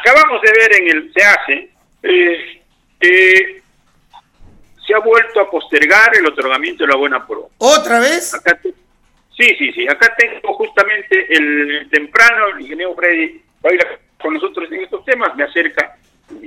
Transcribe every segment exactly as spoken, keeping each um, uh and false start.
acabamos de ver en el SEACE, eh, eh, se ha vuelto a postergar el otorgamiento de la buena pro. ¿Otra vez? Acá te, sí, sí, sí. Acá tengo justamente el, el temprano, el ingeniero Freddy va a ir con nosotros en estos temas, me acerca.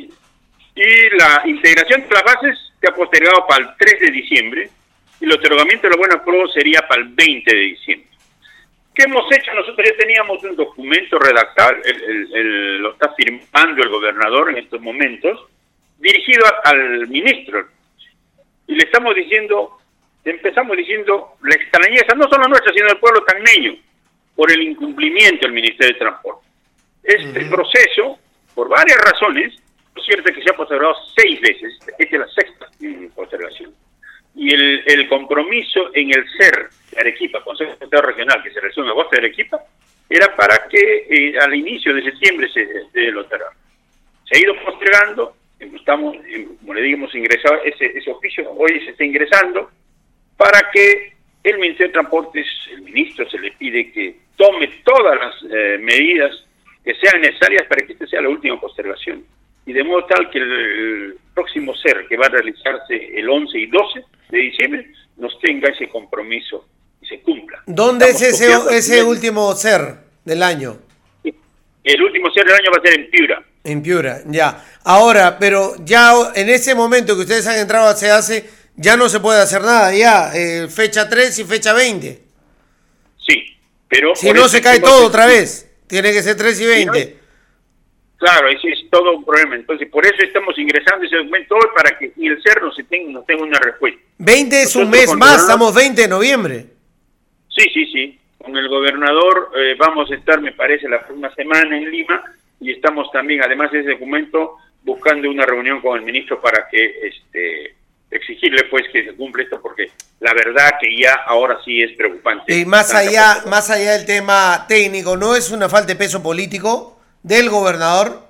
Y la integración de las bases se ha postergado para el tres de diciembre y el otorgamiento de la buena pro sería para el veinte de diciembre. ¿Qué hemos hecho? Nosotros ya teníamos un documento redactado, el, el, el, lo está firmando el gobernador en estos momentos, dirigido a, al ministro. Y le estamos diciendo, empezamos diciendo la extrañeza, no solo nuestra, sino del pueblo tacneño, por el incumplimiento del Ministerio de Transporte. Este uh-huh. proceso, por varias razones, lo cierto es que se ha postergado seis veces, esta es la sexta postergación. Y el, el compromiso en el C E R de Arequipa, Consejo Ejecutivo Regional, que se realizó en agosto de Arequipa, era para que eh, al inicio de septiembre se, se lo otorgara. Se ha ido postergando, estamos, como le digamos, ingresado ese, ese oficio, hoy se está ingresando, para que el Ministerio de Transportes, el ministro, se le pide que tome todas las eh, medidas que sean necesarias para que esta sea la última postergación. Y de modo tal que el, el próximo C E R, que va a realizarse el once y doce de diciembre, nos tenga ese compromiso y se cumpla. ¿Dónde Estamos es ese, ese último C E R del año? El último C E R del año va a ser en Piura. En Piura, ya. Ahora, pero ya en ese momento que ustedes han entrado a SEACE, ya no se puede hacer nada, ya, eh, fecha tres y fecha veinte. Sí, pero... Si no se cae todo otra vez, tiene que ser tres y veinte. No, claro, ese es todo un problema. Entonces, por eso estamos ingresando ese documento hoy para que ni el C E R no, se tenga, no tenga una respuesta. veinte es un mes más, estamos veinte de noviembre. Sí, sí, sí. Con el gobernador eh, vamos a estar, me parece, la próxima semana en Lima y estamos también, además de ese documento, buscando una reunión con el ministro para que este exigirle pues que se cumpla esto, porque la verdad que ya ahora sí es preocupante. Y más allá, más allá del tema técnico, ¿no es una falta de peso político del gobernador?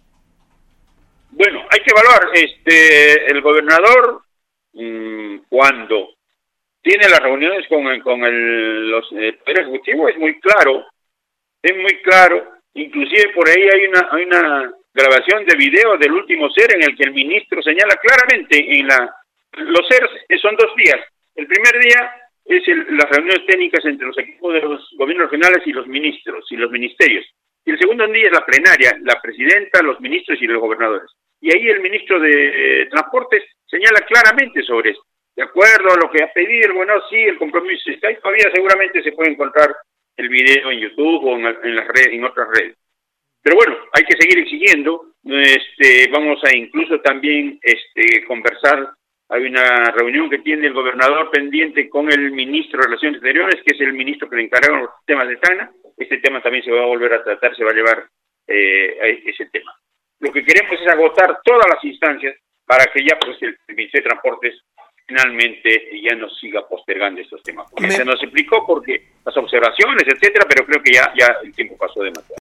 Bueno, hay que evaluar. Este, el gobernador, mmm, cuando tiene las reuniones con, con el, los, el Poder Ejecutivo, es muy claro, es muy claro. Inclusive por ahí hay una, hay una grabación de video del último C E R en el que el ministro señala claramente en la... Los C E R son dos días. El primer día es el, las reuniones técnicas entre los equipos de los gobiernos regionales y los ministros y los ministerios. Y el segundo día es la plenaria, la presidenta, los ministros y los gobernadores. Y ahí el ministro de eh, Transportes señala claramente sobre esto. De acuerdo a lo que ha pedido, bueno, sí, el compromiso está ahí. Todavía seguramente se puede encontrar el video en YouTube o en, en las redes, en otras redes. Pero bueno, hay que seguir exigiendo. Este, vamos a incluso también este, conversar. Hay una reunión que tiene el gobernador pendiente con el ministro de Relaciones Exteriores, que es el ministro que le encarga los temas de Tacna. Este tema también se va a volver a tratar, se va a llevar eh, a ese tema. Lo que queremos es agotar todas las instancias para que ya pues el, el Ministerio de Transportes finalmente ya no siga postergando estos temas. Porque Me... se nos explicó porque las observaciones, etcétera, pero creo que ya, ya el tiempo pasó demasiado.